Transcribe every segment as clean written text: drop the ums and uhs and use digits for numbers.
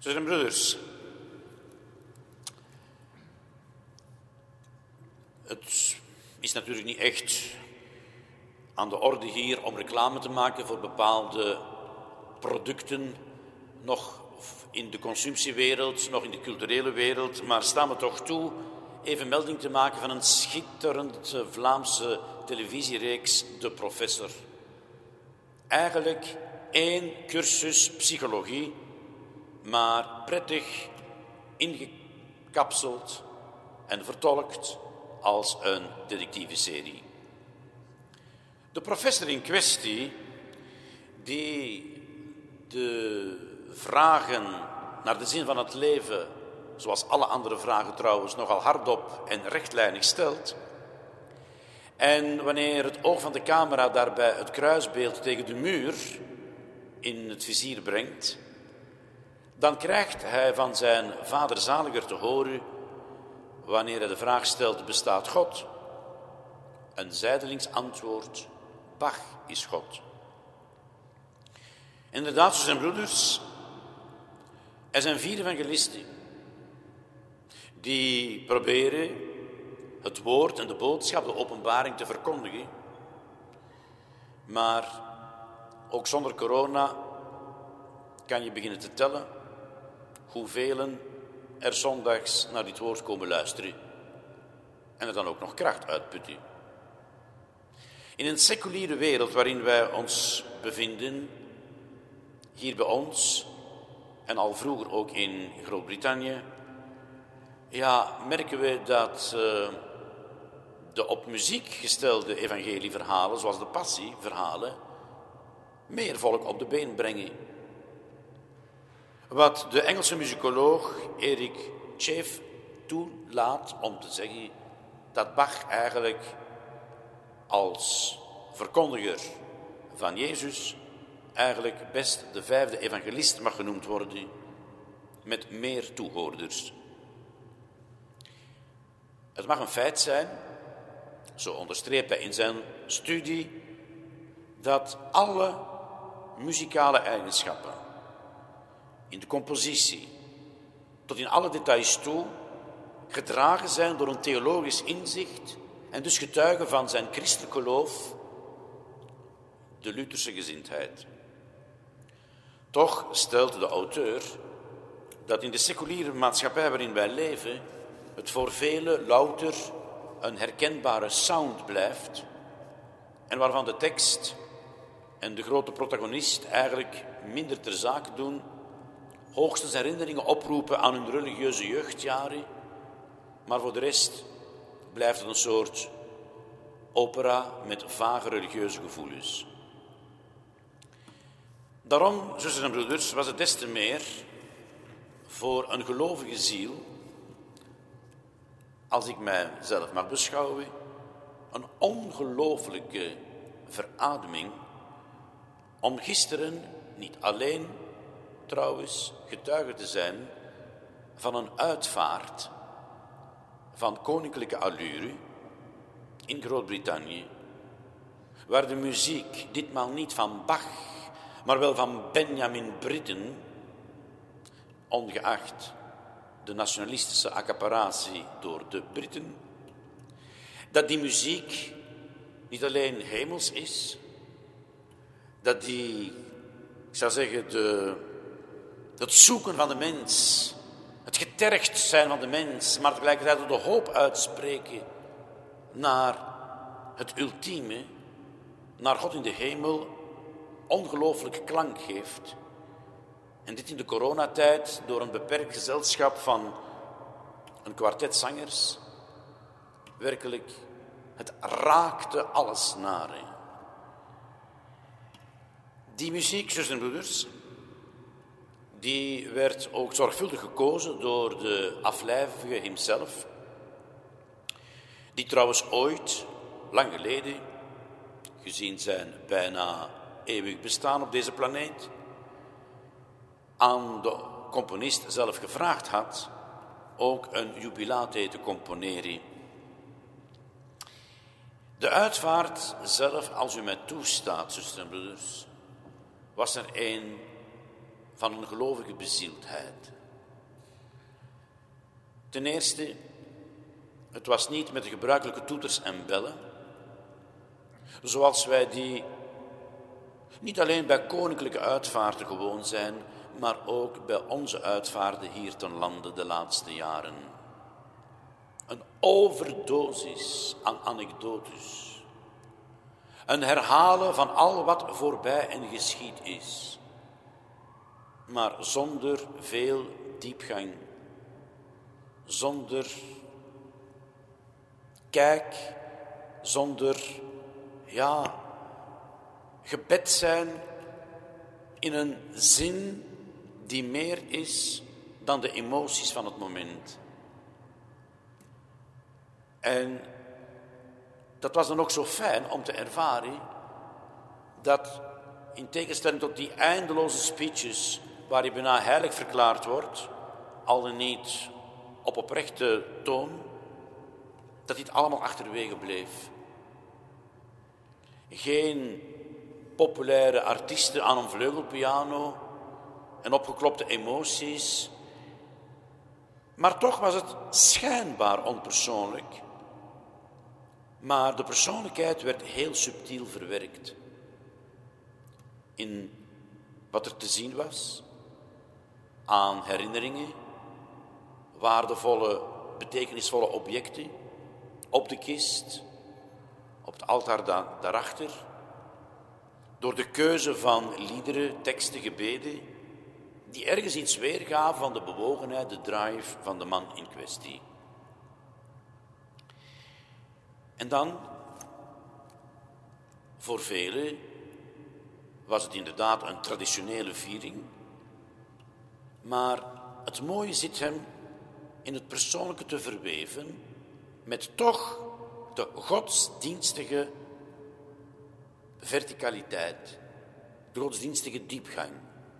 Zusters en broeders, het is natuurlijk niet echt aan de orde hier om reclame te maken voor bepaalde producten, nog in de consumptiewereld, nog in de culturele wereld, maar staan we toch toe even melding te maken van een schitterende Vlaamse televisiereeks, De Professor. Eigenlijk 1 cursus psychologie, maar prettig ingekapseld en vertolkt als een detectiveserie. De professor in kwestie, die de vragen naar de zin van het leven, zoals alle andere vragen trouwens, nogal hardop en rechtlijnig stelt. En wanneer het oog van de camera daarbij het kruisbeeld tegen de muur in het vizier brengt, dan krijgt hij van zijn vader zaliger te horen, wanneer hij de vraag stelt, bestaat God? Een zijdelings antwoord, Bach is God. Inderdaad, zusters en broeders, er zijn 4 evangelisten die proberen het woord en de boodschap, de openbaring te verkondigen. Maar ook zonder corona kan je beginnen te tellen hoeveel er zondags naar dit woord komen luisteren en er dan ook nog kracht uitputten. In een seculiere wereld waarin wij ons bevinden, hier bij ons en al vroeger ook in Groot-Brittannië, merken we dat de op muziek gestelde evangelieverhalen, zoals de passieverhalen, meer volk op de been brengen. Wat de Engelse muzikoloog Eric Chafe toelaat om te zeggen dat Bach eigenlijk als verkondiger van Jezus eigenlijk best de 5e evangelist mag genoemd worden, met meer toehoorders. Het mag een feit zijn, zo onderstreept hij in zijn studie, dat alle muzikale eigenschappen in de compositie tot in alle details toe gedragen zijn door een theologisch inzicht en dus getuigen van zijn christelijk geloof, de Lutherse gezindheid. Toch stelt de auteur dat in de seculiere maatschappij waarin wij leven het voor velen louter een herkenbare sound blijft en waarvan de tekst en de grote protagonist eigenlijk minder ter zake doen, hoogstens herinneringen oproepen aan hun religieuze jeugdjaren, maar voor de rest blijft het een soort opera met vage religieuze gevoelens. Daarom, zusters en broeders, was het des te meer voor een gelovige ziel, als ik mijzelf mag beschouwen, een ongelooflijke verademing om gisteren niet alleen trouwens getuige te zijn van een uitvaart van koninklijke allure in Groot-Brittannië, waar de muziek ditmaal niet van Bach, maar wel van Benjamin Britten, ongeacht de nationalistische accaparatie door de Britten, dat die muziek niet alleen hemels is, dat die, ik zou zeggen, het zoeken van de mens, het getergd zijn van de mens, maar tegelijkertijd de hoop uitspreken naar het ultieme, naar God in de hemel, ongelooflijke klank geeft. En dit in de coronatijd door een beperkt gezelschap van een kwartet zangers. Werkelijk, het raakte alles nare. Die muziek, zusters en broeders, die werd ook zorgvuldig gekozen door de aflijvige hemzelf, die trouwens ooit, lang geleden, gezien zijn bijna eeuwig bestaan op deze planeet, aan de componist zelf gevraagd had ook een jubilate te componeren. De uitvaart zelf, als u mij toestaat, zusters en broeders, was er een van een gelovige bezieldheid. Ten eerste, het was niet met de gebruikelijke toeters en bellen, zoals wij die niet alleen bij koninklijke uitvaarten gewoon zijn, maar ook bij onze uitvaarten hier ten lande de laatste jaren. Een overdosis aan anekdotes. Een herhalen van al wat voorbij en geschied is. Maar zonder veel diepgang. Zonder kijk. Zonder, gebed zijn in een zin die meer is dan de emoties van het moment. En dat was dan ook zo fijn om te ervaren dat in tegenstelling tot die eindeloze speeches waar je bijna heilig verklaard wordt, al dan niet op oprechte toon, dat dit allemaal achterwege bleef. Geen populaire artiesten aan een vleugelpiano en opgeklopte emoties, maar toch was het schijnbaar onpersoonlijk. Maar de persoonlijkheid werd heel subtiel verwerkt in wat er te zien was aan herinneringen, waardevolle, betekenisvolle objecten op de kist, op het altaar daarachter, door de keuze van liederen, teksten, gebeden, die ergens iets weergaven van de bewogenheid, de drive van de man in kwestie. En dan, voor velen, was het inderdaad een traditionele viering, maar het mooie zit hem in het persoonlijke te verweven met toch de godsdienstige verticaliteit, de godsdienstige diepgang.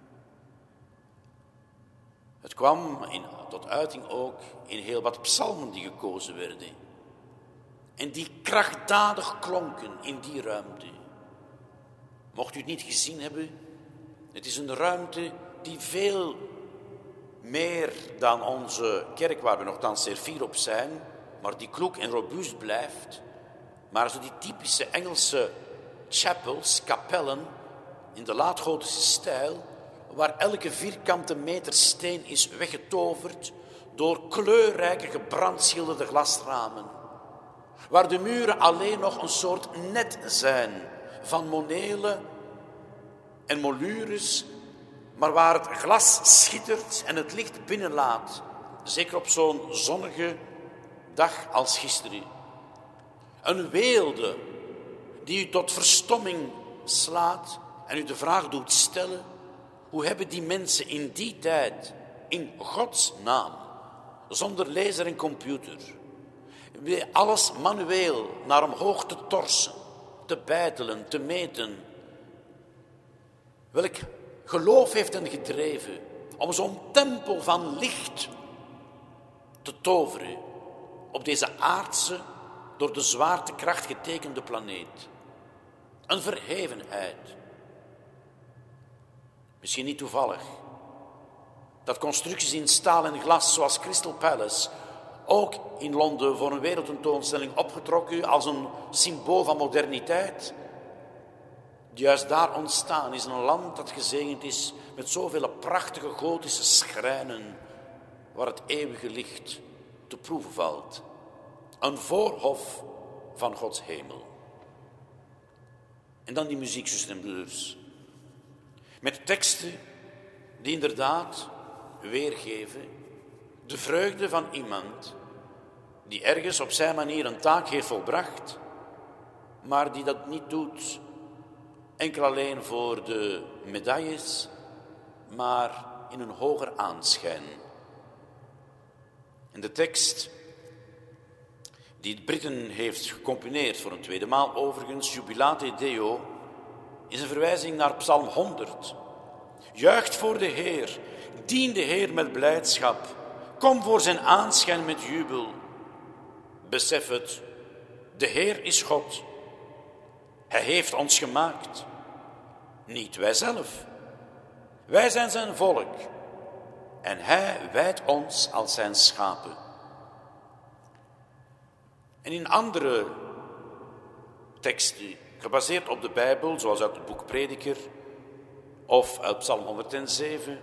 Het kwam tot uiting ook in heel wat psalmen die gekozen werden en die krachtdadig klonken in die ruimte. Mocht u het niet gezien hebben, het is een ruimte die veel meer dan onze kerk, waar we nogthans zeer fier op zijn, maar die kloek en robuust blijft, maar zo die typische Engelse chapels, kapellen, in de laatgotische stijl, waar elke vierkante meter steen is weggetoverd door kleurrijke gebrandschilderde glasramen, waar de muren alleen nog een soort net zijn van monelen en molures, maar waar het glas schittert en het licht binnenlaat, zeker op zo'n zonnige dag als gisteren. Een weelde die u tot verstomming slaat en u de vraag doet stellen: hoe hebben die mensen in die tijd, in Gods naam, zonder lezer en computer, alles manueel naar omhoog te torsen, te beitelen, te meten? Welk geloof heeft hen gedreven om zo'n tempel van licht te toveren op deze aardse, door de zwaartekracht getekende planeet? Een verhevenheid. Misschien niet toevallig dat constructies in staal en glas zoals Crystal Palace ook in Londen voor een wereldtentoonstelling opgetrokken als een symbool van moderniteit, juist daar ontstaan is, een land dat gezegend is met zoveel prachtige gotische schrijnen waar het eeuwige licht te proeven valt. Een voorhof van Gods hemel. En dan die muziek, zusters en broeders, met teksten die inderdaad weergeven de vreugde van iemand die ergens op zijn manier een taak heeft volbracht, maar die dat niet doet enkel alleen voor de medailles, maar in een hoger aanschijn. En de tekst die het Britten heeft gecomponeerd voor een tweede maal overigens, Jubilate Deo, is een verwijzing naar Psalm 100. Juicht voor de Heer, dien de Heer met blijdschap, kom voor zijn aanschijn met jubel. Besef het, de Heer is God. Hij heeft ons gemaakt, niet wij zelf. Wij zijn zijn volk en hij wijdt ons als zijn schapen. En in andere teksten, gebaseerd op de Bijbel, zoals uit het boek Prediker of uit Psalm 107,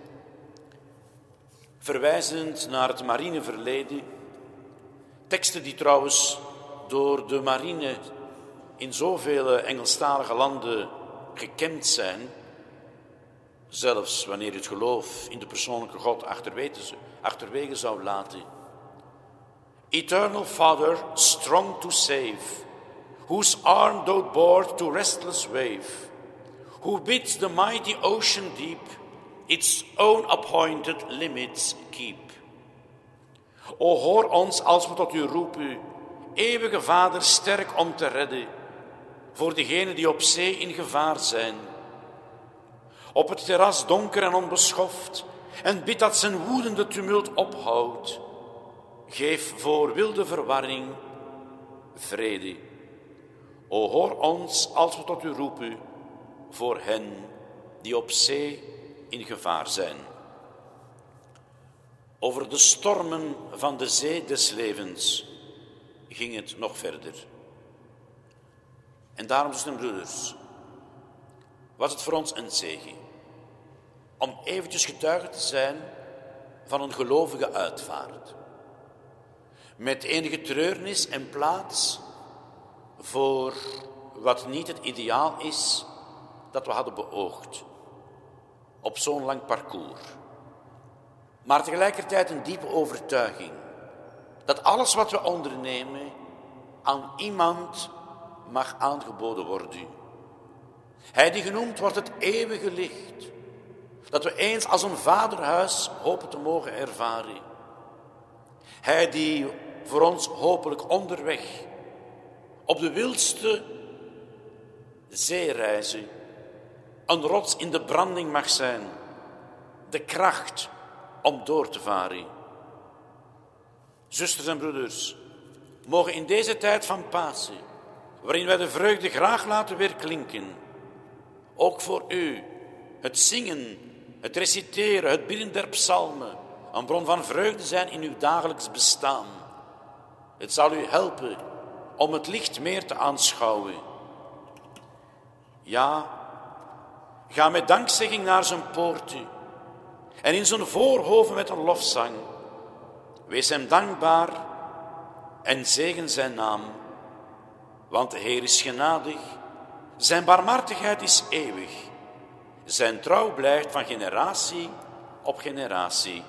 verwijzend naar het marineverleden, teksten die trouwens door de marine in zoveel Engelstalige landen gekend zijn, zelfs wanneer je het geloof in de persoonlijke God achterwege zou laten. Eternal Father, strong to save, whose arm doth bore to restless wave, who bids the mighty ocean deep its own appointed limits keep. O hoor ons als we tot u roepen, eeuwige Vader, sterk om te redden, voor degenen die op zee in gevaar zijn. Op het terras donker en onbeschoft, en bid dat zijn woedende tumult ophoudt. Geef voor wilde verwarring vrede. O hoor ons als we tot u roepen, voor hen die op zee in gevaar zijn. Over de stormen van de zee des levens ging het nog verder. En daarom, zussen en broeders, was het voor ons een zegen om eventjes getuige te zijn van een gelovige uitvaart. Met enige treurnis en plaats voor wat niet het ideaal is dat we hadden beoogd op zo'n lang parcours. Maar tegelijkertijd een diepe overtuiging dat alles wat we ondernemen aan iemand mag aangeboden worden. Hij die genoemd wordt het eeuwige licht, dat we eens als een vaderhuis hopen te mogen ervaren. Hij die voor ons hopelijk onderweg op de wildste zeereizen een rots in de branding mag zijn, de kracht om door te varen. Zusters en broeders, mogen in deze tijd van Pasen, waarin wij de vreugde graag laten weerklinken, ook voor u het zingen, het reciteren, het bidden der psalmen een bron van vreugde zijn in uw dagelijks bestaan. Het zal u helpen om het licht meer te aanschouwen. Ja, ga met dankzegging naar zijn poorten en in zijn voorhoven met een lofzang. Wees hem dankbaar en zegen zijn naam, want de Heer is genadig, zijn barmhartigheid is eeuwig, zijn trouw blijft van generatie op generatie.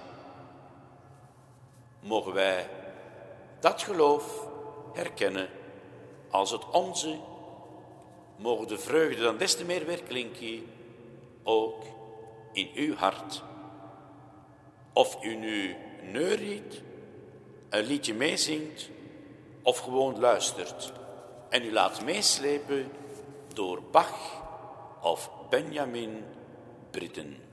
Mogen wij dat geloof herkennen als het onze, mogen de vreugde dan des te meer weerklinken, ook in uw hart. Of u nu neuriet, een liedje meezingt of gewoon luistert en u laat meeslepen door Bach of Benjamin Britten.